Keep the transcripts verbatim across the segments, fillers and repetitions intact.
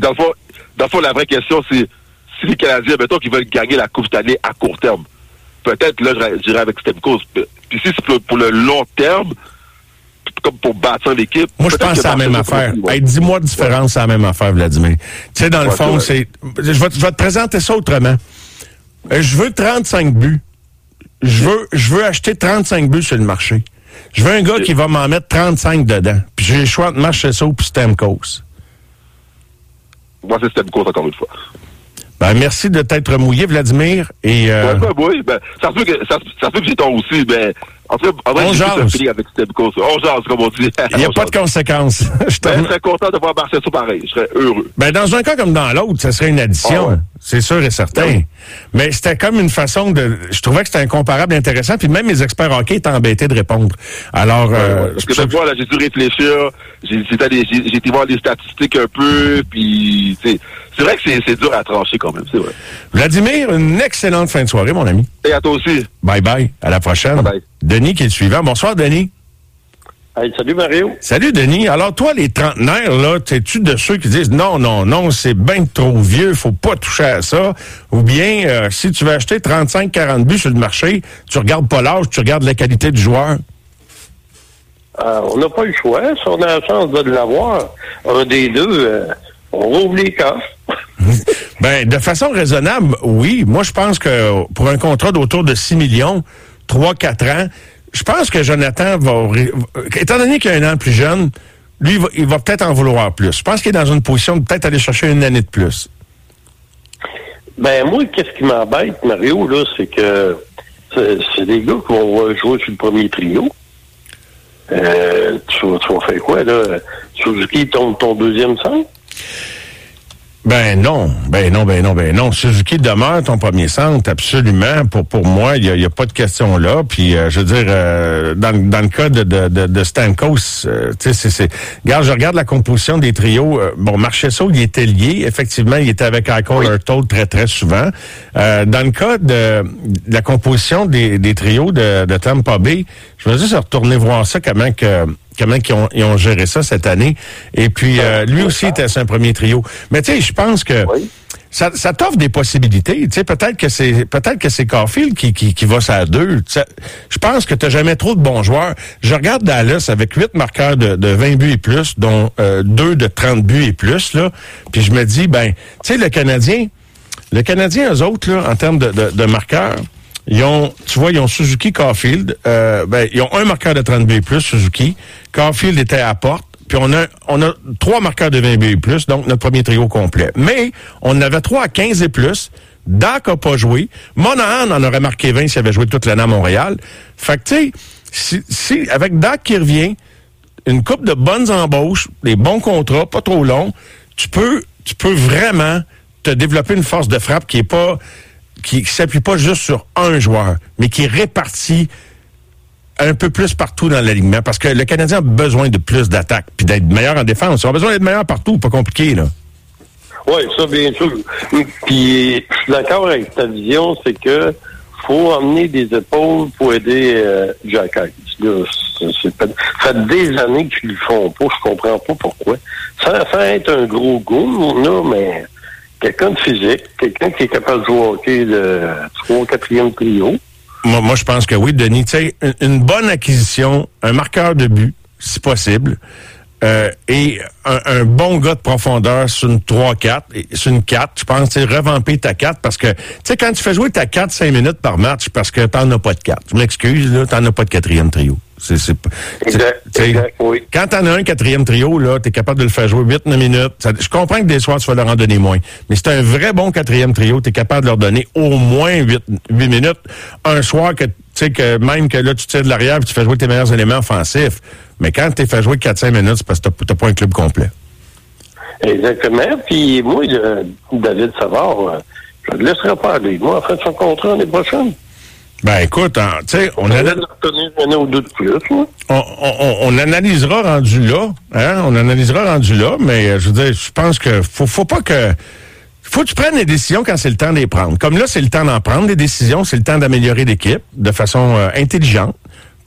dans le fond, dans le fond, la vraie question, c'est si les Canadiens, mettons qu'ils veulent gagner la Coupe cette année à court terme, peut-être, là, je dirais avec Stamkos. Puis si c'est pour, pour le long terme, comme pour bâtir l'équipe... Moi, je pense que c'est la même affaire. Hey, dis-moi de différence, c'est la même affaire, Vladimir. Tu sais, dans le ouais, fond, c'est... Je vais, je vais te présenter ça autrement. Je veux trente-cinq buts. Je veux, je veux acheter trente-cinq buts sur le marché. Je veux un gars qui va m'en mettre trente-cinq dedans. Puis j'ai le choix entre Marchessault puis Stamkos. Moi, c'est Stamkos, encore une fois. Ben, merci de t'être mouillé, Vladimir. Et, euh... ouais, ben, oui, ben, ça se peut que, ça, ça se peut que j'ai tort aussi, mais, en tout cas, en vrai, j'ai un feeling avec Stamkos. On jase, comme on dit. Il n'y a pas de conséquences. je, ben, je serais content de voir Marchessault pareil. Je serais heureux. Ben, dans un cas comme dans l'autre, ça serait une addition. Ah ouais. C'est sûr et certain. Oui. Mais c'était comme une façon de... Je trouvais que c'était incomparable intéressant, puis même mes experts hockey étaient embêtés de répondre. Alors... Ouais, euh, ouais. Parce que même moi, là, j'ai dû réfléchir, j'ai, j'ai, j'ai été voir les statistiques un peu, puis... C'est vrai que c'est, c'est dur à trancher quand même, c'est vrai. Vladimir, une excellente fin de soirée, mon ami. Et à toi aussi. Bye bye. À la prochaine. Bye bye. Denis qui est le suivant. Bonsoir, Denis. Hey, salut, Mario. Salut, Denis. Alors, toi, les trentenaires, là, t'es-tu de ceux qui disent non, non, non, c'est bien trop vieux, faut pas toucher à ça? Ou bien, euh, si tu veux acheter trente-cinq quarante buts sur le marché, tu regardes pas l'âge, tu regardes la qualité du joueur? Euh, on n'a pas le choix. Si on a la chance de l'avoir, un des deux, euh, on rouvre les coffres. Ben, de façon raisonnable, oui. Moi, je pense que pour un contrat d'autour de six millions, trois quatre ans, je pense que Jonathan va... Étant donné qu'il est un an plus jeune, lui, il va, il va peut-être en vouloir plus. Je pense qu'il est dans une position de peut-être aller chercher une année de plus. Ben, moi, qu'est-ce qui m'embête, Mario, là, c'est que c'est, c'est des gars qui vont jouer sur le premier trio. Euh, tu, tu vas faire quoi, là? Suzuki tombe ton deuxième centre? Ben non, ben non, ben non, ben non. Suzuki demeure ton premier centre, absolument. Pour pour moi, il y a, y a pas de question là. Puis euh, je veux dire, euh, dans, dans le cas de de, de, de Stamkos, euh, tu sais, c'est, c'est. Regarde, je regarde la composition des trios. Euh, bon, Marchessault, il était lié. Effectivement, il était avec Eichel Hurtl très très souvent. Euh, dans le cas de, de la composition des, des trios de, de Tampa Bay, je vais juste retourner voir ça comment que. Comment ils ont, ils ont géré ça cette année. Et puis, euh, lui aussi était sur un premier trio. Mais tu sais, je pense que oui. ça, ça t'offre des possibilités. Tu sais, peut-être que c'est peut-être que c'est Caulfield qui, qui, qui va ça à deux. Ça, je pense que t'as jamais trop de bons joueurs. Je regarde Dallas avec huit marqueurs de, de vingt buts et plus, dont euh, deux de trente buts et plus. Là. Puis je me dis, ben, tu sais, le Canadien, le Canadien, eux autres, là, en termes de, de, de marqueurs, ils ont, tu vois, ils ont Suzuki, Caulfield. Euh, ben, ils ont un marqueur de trente buts et plus, Suzuki. Caulfield était à porte. Puis on a, on a trois marqueurs de vingt buts et plus, donc notre premier trio complet. Mais on en avait trois à quinze et plus. Dak n'a pas joué. Monahan en aurait marqué vingt s'il avait joué toute l'année à Montréal. Fait que, tu sais, si, si, avec Dak qui revient, une couple de bonnes embauches, des bons contrats, pas trop longs, tu peux, tu peux vraiment te développer une force de frappe qui est pas, qui, qui s'appuie pas juste sur un joueur, mais qui est réparti un peu plus partout dans l'alignement, parce que le Canadien a besoin de plus d'attaques, puis d'être meilleur en défense. Ils ont besoin d'être meilleur partout, pas compliqué, là. Oui, ça, bien sûr. Puis, je suis d'accord avec ta vision, c'est que faut emmener des épaules pour aider euh, Jack Hughes. Là, c'est, c'est pas, ça fait des années qu'ils le font pas, je comprends pas pourquoi. Ça va être un gros goût, là, mais quelqu'un de physique, quelqu'un qui est capable de jouer au hockey de trois, quatrième trio. Moi, moi, je pense que oui, Denis. Tu sais, une, une bonne acquisition, un marqueur de but, si possible, euh, et un, un bon gars de profondeur sur une trois quatre, sur une quatre, je pense, tu sais, revamper ta quatre, parce que, tu sais, quand tu fais jouer ta quatre cinq minutes par match, parce que t'en as pas de quatre. Je m'excuse, là, t'en as pas de quatrième trio. C'est, c'est, exact, exact, oui. Quand t'en as un quatrième trio, là, t'es capable de le faire jouer huit neuf minutes. Ça, je comprends que des soirs, tu vas leur en donner moins. Mais c'est un vrai bon quatrième trio, t'es capable de leur donner au moins huit minutes. Un soir que, tu sais, que même que là, tu tires de l'arrière et tu fais jouer tes meilleurs éléments offensifs. Mais quand t'es fait jouer quatre cinq minutes, c'est parce que t'as, t'as pas un club complet. Exactement. Puis moi, David Savard, je ne le laisserai pas aller. Moi, en fait, son contrat l'année prochaine. Ben écoute, tu sais, on, ana... on, on, on, on analysera rendu là, hein, on analysera rendu là, mais je veux dire, je pense que faut, faut pas que, faut que tu prennes des décisions quand c'est le temps de les prendre. Comme là, c'est le temps d'en prendre des décisions, c'est le temps d'améliorer l'équipe de façon euh, intelligente,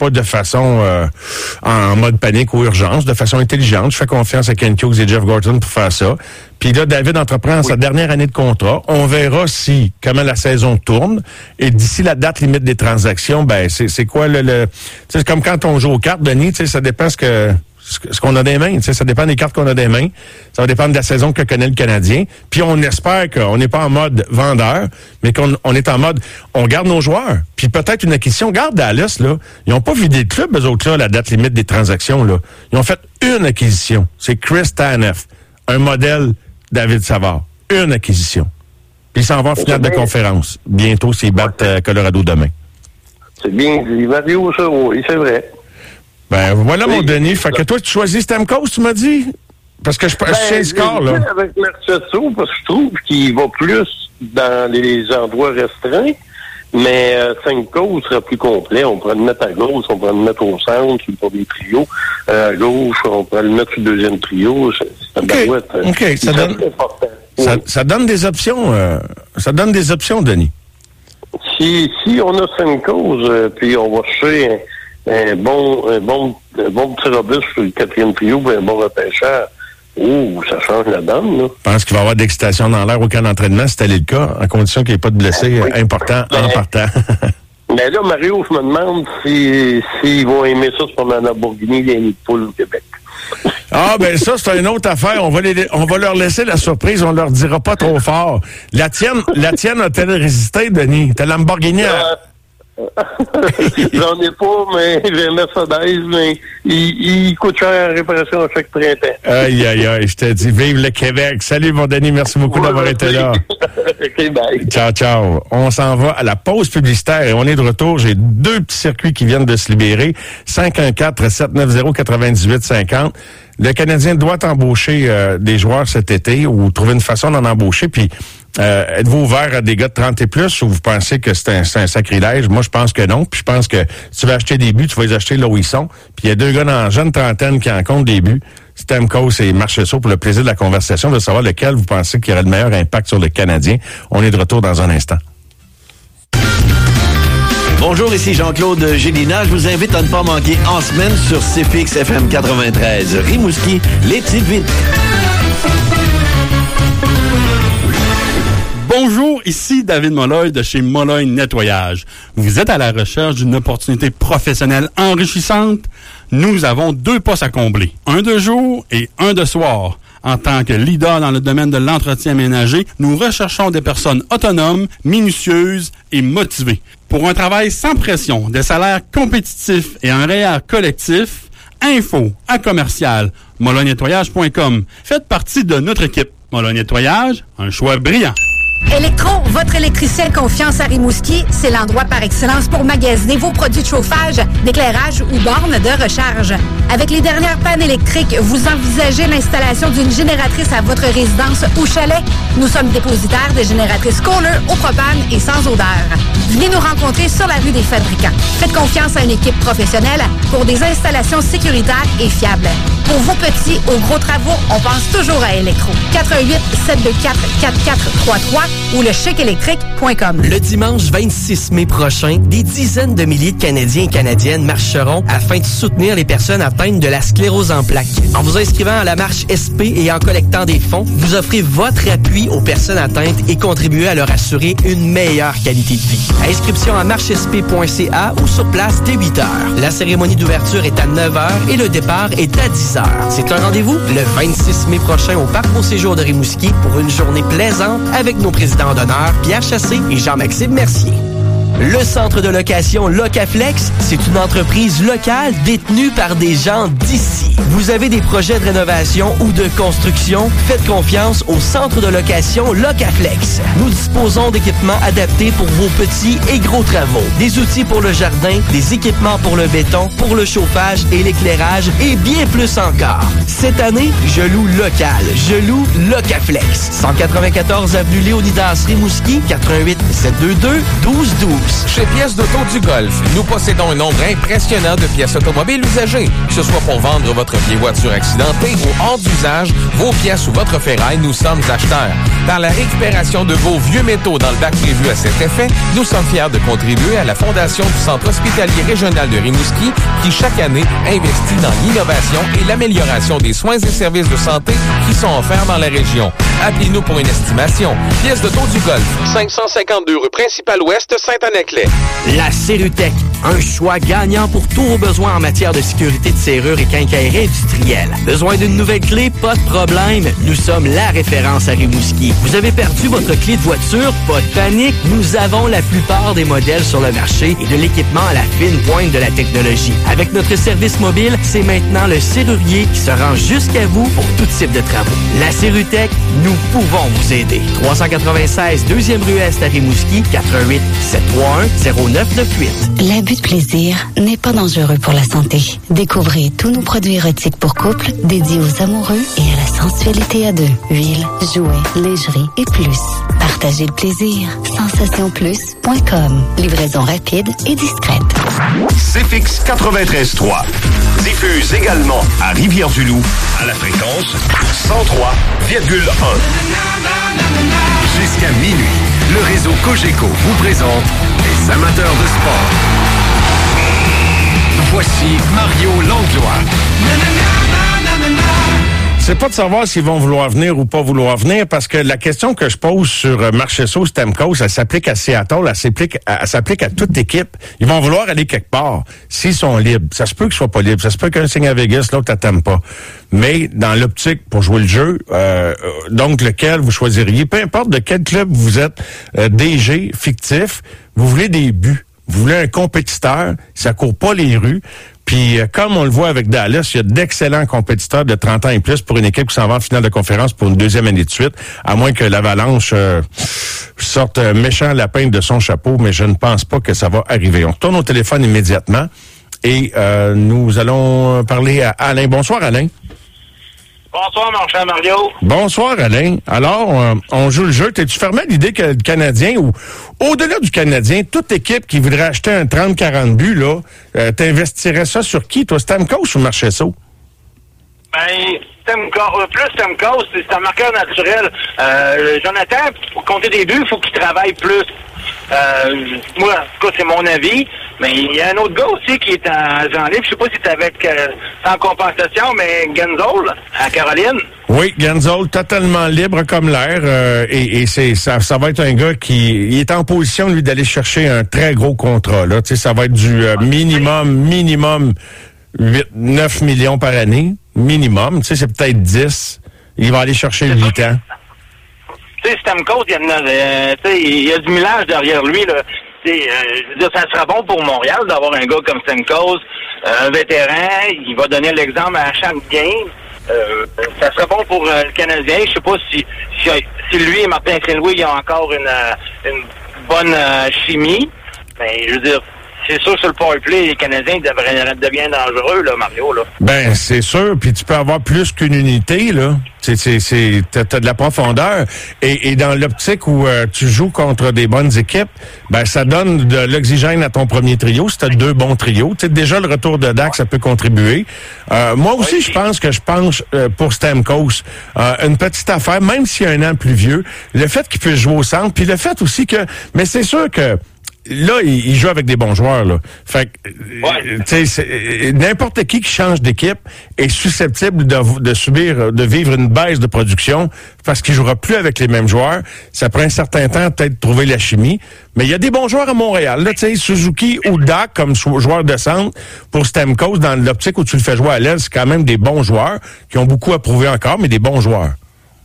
pas de façon euh, en mode panique ou urgence, de façon intelligente. Je fais confiance à Ken Hughes et Jeff Gorton pour faire ça. Puis là, David entreprend oui. sa dernière année de contrat. On verra si comment la saison tourne. Et d'ici la date limite des transactions, ben c'est, c'est quoi le... le c'est comme quand on joue aux cartes, Denis, ça dépend ce que... ce qu'on a des mains, tu sais, ça dépend des cartes qu'on a des mains. Ça va dépendre de la saison que connaît le Canadien. Puis on espère qu'on n'est pas en mode vendeur, mais qu'on on est en mode, on garde nos joueurs. Puis peut-être une acquisition. Garde Dallas, là. Ils n'ont pas vidé le club, eux autres, là, la date limite des transactions, là. Ils ont fait une acquisition. C'est Chris Tanev. Un modèle David Savard. Une acquisition. Puis ils s'en vont en finale de conférence. Bientôt, s'ils battent euh, Colorado demain. C'est bien dit. Mario, ça, oui, c'est vrai. Ben, voilà, oui, mon Denis. Fait que toi, tu choisis Stamkos, tu m'as dit? Parce que je, ben, je sais le score, là. Avec Marchessault, parce que je trouve qu'il va plus dans les endroits restreints, mais euh, Stamkos sera plus complet. On pourrait le mettre à gauche, on pourrait le mettre au centre, sur des trios. Euh, à gauche, on pourrait le mettre sur le deuxième trio. C'est, c'est OK, boîte, OK. Ça donne, ça, oui. ça donne des options, euh, ça donne des options, Denis. Si, si on a Stamkos, euh, puis on va chercher un, un bon, un bon, un bon petit robuste sur le quatrième trio, puis un bon repêcheur. Oh, ça change la donne, là. Je pense qu'il va y avoir de l'excitation dans l'air au camp d'entraînement, si c'était le cas, en condition qu'il n'y ait pas de blessés oui. importants ben, en partant. Mais là, Mario, je me demande s'ils si, si vont aimer ça, c'est pendant la Lamborghini et les nids de poule au Québec. Ah, ben ça, c'est une autre affaire. On va, les, on va leur laisser la surprise, on leur dira pas trop fort. La tienne, la tienne a-t-elle résisté, Denis? Ta Lamborghini a... J'en ai pas, mais j'ai un Mercedes, mais il, il coûte cher en réparation à chaque printemps. Aïe, aïe, aïe, je te dis, vive le Québec. Salut, mon Denis, merci beaucoup ouais, d'avoir été là. OK, bye. Ciao, ciao. On s'en va à la pause publicitaire et on est de retour. J'ai deux petits circuits qui viennent de se libérer. cinq un quatre, sept neuf zéro, neuf huit cinq zéro. Le Canadien doit embaucher euh, des joueurs cet été ou trouver une façon d'en embaucher, puis Euh, êtes-vous ouvert à des gars de trente et plus ou vous pensez que c'est un, c'est un sacrilège? Moi, je pense que non. Puis je pense que si tu veux acheter des buts, tu vas les acheter là où ils sont. Puis il y a deux gars dans la jeune trentaine qui en comptent des buts. Stamkos et Marchessault, pour le plaisir de la conversation, de savoir lequel vous pensez qui aurait le meilleur impact sur le Canadien. On est de retour dans un instant. Bonjour, ici Jean-Claude Gélina. Je vous invite à ne pas manquer en semaine sur C F X F M quatre-vingt-treize. Rimouski, les petites vites. Bonjour, ici David Molloy de chez Molloy Nettoyage. Vous êtes à la recherche d'une opportunité professionnelle enrichissante? Nous avons deux postes à combler, un de jour et un de soir. En tant que leader dans le domaine de l'entretien ménager, nous recherchons des personnes autonomes, minutieuses et motivées. Pour un travail sans pression, des salaires compétitifs et un R E E R collectif, info à commercial molloy nettoyage point com. Faites partie de notre équipe. Molloy Nettoyage, un choix brillant. Électro, votre électricien de confiance à Rimouski, c'est l'endroit par excellence pour magasiner vos produits de chauffage, d'éclairage ou bornes de recharge. Avec les dernières pannes électriques, vous envisagez l'installation d'une génératrice à votre résidence ou chalet? Nous sommes dépositaires de génératrices Kohler au propane et sans odeur. Venez nous rencontrer sur la rue des Fabricants. Faites confiance à une équipe professionnelle pour des installations sécuritaires et fiables. Pour vos petits ou gros travaux, on pense toujours à Électro. quatre un huit, sept deux quatre, quatre quatre trois trois ou le chèque électrique point com. Le dimanche vingt-six mai prochain, des dizaines de milliers de Canadiens et Canadiennes marcheront afin de soutenir les personnes atteintes de la sclérose en plaques. En vous inscrivant à la marche S P et en collectant des fonds, vous offrez votre appui aux personnes atteintes et contribuez à leur assurer une meilleure qualité de vie. Inscription à marche s p point c a ou sur place dès huit heures. La cérémonie d'ouverture est à neuf heures et le départ est à dix heures. C'est un rendez-vous le vingt-six mai prochain au Parc Beau Séjour de Rimouski pour une journée plaisante avec nos présidents d'honneur Pierre Chassé et Jean-Maxime Mercier. Le centre de location Locaflex, c'est une entreprise locale détenue par des gens d'ici. Vous avez des projets de rénovation ou de construction? Faites confiance au centre de location Locaflex. Nous disposons d'équipements adaptés pour vos petits et gros travaux. Des outils pour le jardin, des équipements pour le béton, pour le chauffage et l'éclairage et bien plus encore. Cette année, je loue local. Je loue Locaflex. cent quatre-vingt-quatorze avenue Léonidas Rimouski, quatre un huit, sept deux deux, un deux un deux. tous. Chez Pièces d'Auto du Golfe, nous possédons un nombre impressionnant de pièces automobiles usagées. Que ce soit pour vendre votre vieille voiture accidentée ou hors d'usage, vos pièces ou votre ferraille, nous sommes acheteurs. Dans la récupération de vos vieux métaux dans le bac prévu à cet effet, nous sommes fiers de contribuer à la fondation du Centre hospitalier régional de Rimouski qui, chaque année, investit dans l'innovation et l'amélioration des soins et services de santé qui sont offerts dans la région. Appelez-nous pour une estimation. Pièces d'Auto du Golfe, cinq cent cinquante-deux rue Principale-Ouest, Saint-Anaclet. La Serrutec, un choix gagnant pour tous vos besoins en matière de sécurité de serrure et quincaillerie industrielle. Besoin d'une nouvelle clé? Pas de problème. Nous sommes la référence à Rimouski. Vous avez perdu votre clé de voiture? Pas de panique. Nous avons la plupart des modèles sur le marché et de l'équipement à la fine pointe de la technologie. Avec notre service mobile, c'est maintenant le serrurier qui se rend jusqu'à vous pour tout type de travaux. La Serrutec, nous pouvons vous aider. trois cent quatre-vingt-seize deuxième rue Est à Rimouski, quatre un huit, sept trois un, zéro neuf neuf huit. L'abus de plaisir n'est pas dangereux pour la santé. Découvrez tous nos produits érotiques pour couple dédiés aux amoureux et à la sensualité à deux. Huile, jouets, lingerie et plus. Partagez le plaisir. sensation plus point com. Livraison rapide et discrète. C F X quatre-vingt-treize trois diffuse également à Rivière-du-Loup à la fréquence cent trois virgule un. Jusqu'à minuit, le réseau Cogeco vous présente les amateurs de sport. Voici Mario Langlois. C'est pas de savoir s'ils vont vouloir venir ou pas vouloir venir, parce que la question que je pose sur Marchesso Stamkos, elle s'applique à Seattle, elle s'applique, elle s'applique à toute équipe. Ils vont vouloir aller quelque part s'ils sont libres. Ça se peut qu'ils soient pas libres. Ça se peut qu'un signe à Vegas, l'autre t'aime pas. Mais dans l'optique pour jouer le jeu, euh, donc lequel vous choisiriez, peu importe de quel club vous êtes, euh, D G, fictif, vous voulez des buts. Vous voulez un compétiteur, ça court pas les rues. Puis, euh, comme on le voit avec Dallas, il y a d'excellents compétiteurs de trente ans et plus pour une équipe qui s'en va en finale de conférence pour une deuxième année de suite, à moins que l'Avalanche euh, sorte un méchant lapin de son chapeau, mais je ne pense pas que ça va arriver. On retourne au téléphone immédiatement et euh, nous allons parler à Alain. Bonsoir, Alain. Bonsoir, mon cher Mario. Bonsoir, Alain. Alors, euh, on joue le jeu. T'es-tu fermé à l'idée que le Canadien, ou au-delà du Canadien, toute équipe qui voudrait acheter un trente quarante buts, là, euh, t'investirais ça sur qui, toi? Stamkos ou Marchesso? Ben, Stamkos, plus Stamkos, c'est un marqueur naturel. Euh, Jonathan, pour compter des buts, il faut qu'il travaille plus. Euh, moi, en tout cas, c'est mon avis. Mais il y a un autre gars aussi qui est en Jean Libre. Je sais pas si c'est avec euh, sans compensation, mais Genzol, à Caroline. Oui, Genzol, totalement libre comme l'air. Euh, et et c'est ça, ça va être un gars qui il est en position, lui, d'aller chercher un très gros contrat. Là. Tu sais, ça va être du euh, minimum, minimum huit, neuf millions par année. Minimum. Tu sais, c'est peut-être dix. Il va aller chercher huit ans. Tu sais, Stamkos, il y a, euh, il y a du millage derrière lui, là. Euh, je veux dire, ça sera bon pour Montréal d'avoir un gars comme Stamkos, euh, un vétéran, il va donner l'exemple à chaque game. Euh, ça sera bon pour euh, le Canadien. Je sais pas si, si, si lui et Martin Saint-Louis ils ont encore une, une bonne euh, chimie. Mais je veux dire, c'est sûr sur le powerplay, les Canadiens devraient devenir dangereux, là, Mario, là. Ben, c'est sûr, puis tu peux avoir plus qu'une unité, là. C'est, c'est, c'est, t'as, t'as de la profondeur. Et, et dans l'optique où euh, tu joues contre des bonnes équipes, ben, ça donne de l'oxygène à ton premier trio, si t'as deux bons trios. Tu sais, déjà, le retour de Dak, ça peut contribuer. Euh, moi aussi, je pense que je pense euh, pour Stamkos, euh, une petite affaire, même s'il y a un an plus vieux, le fait qu'il puisse jouer au centre, puis le fait aussi que, mais c'est sûr que là, il, il joue avec des bons joueurs, là. Fait que, ouais. tu sais, n'importe qui qui change d'équipe est susceptible de, de subir, de vivre une baisse de production parce qu'il jouera plus avec les mêmes joueurs. Ça prend un certain temps peut-être de trouver la chimie. Mais il y a des bons joueurs à Montréal, là, tu sais, Suzuki ou Dak comme joueur de centre pour Stamkos dans l'optique où tu le fais jouer à l'aile, c'est quand même des bons joueurs qui ont beaucoup à prouver encore, mais des bons joueurs.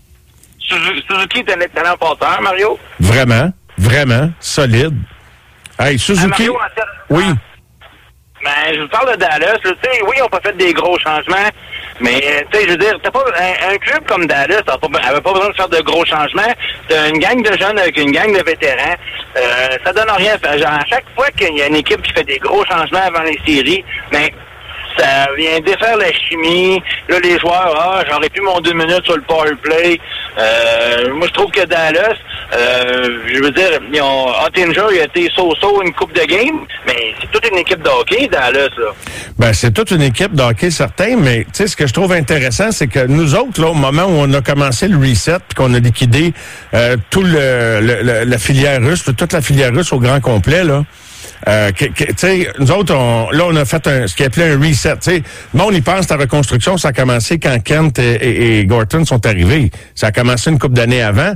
Suzuki est un excellent passeur, Mario. Vraiment, vraiment, solide. Hey, Suzuki. Mario, oui. Ben, je vous parle de Dallas. Tu sais, oui, ils n'ont pas fait des gros changements, mais tu sais, je veux dire, t'as pas un, un club comme Dallas n'avait pas besoin de faire de gros changements. T'as une gang de jeunes avec une gang de vétérans. Euh, ça donne rien. Genre, à chaque fois qu'il y a une équipe qui fait des gros changements avant les séries, ben, ça vient défaire la chimie. Là, les joueurs, ah, j'aurais pu mon deux minutes sur le power play. Euh, moi, je trouve que Dallas, Euh, je veux dire, ils ont, Ottinger, il a été so-so une coupe de game, mais c'est toute une équipe de hockey, Dallas, là. Ben, c'est toute une équipe de hockey, certain, mais tu sais, ce que je trouve intéressant, c'est que nous autres, là, au moment où on a commencé le reset, puis qu'on a liquidé euh, tout le, le, le la filière russe, toute la filière russe au grand complet, là, Euh, tu sais, nous autres, on, là, on a fait un, ce qu'on appelait un reset. Tu sais, bon, on y pense, la reconstruction, ça a commencé quand Kent et, et, et Gorton sont arrivés. Ça a commencé une couple d'années avant.